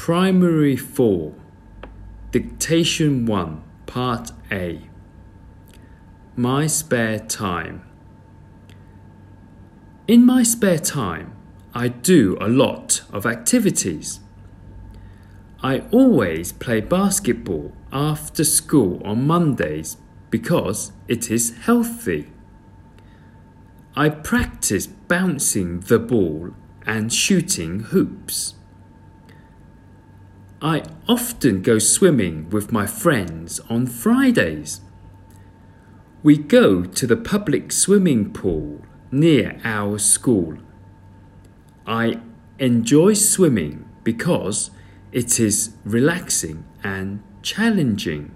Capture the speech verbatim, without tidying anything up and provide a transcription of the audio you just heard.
Primary four, Dictation one, Part A. My spare time. In my spare time, I do a lot of activities. I always play basketball after school on Mondays because it is healthy. I practice bouncing the ball and shooting hoops. I often go swimming with my friends on Fridays. We go to the public swimming pool near our school. I enjoy swimming because it is relaxing and challenging.